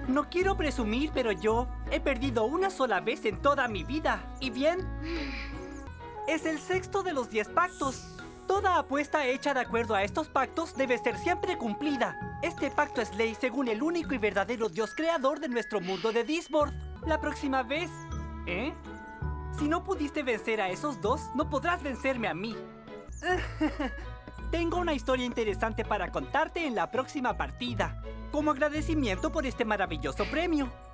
No quiero presumir, pero yo he perdido una sola vez en toda mi vida. Y bien, es el sexto de los 10 pactos. Toda apuesta hecha de acuerdo a estos pactos debe ser siempre cumplida. Este pacto es ley según el único y verdadero Dios creador de nuestro mundo de Disboard. La próxima vez... ¿Eh? Si no pudiste vencer a esos dos, no podrás vencerme a mí. Tengo una historia interesante para contarte en la próxima partida, como agradecimiento por este maravilloso premio.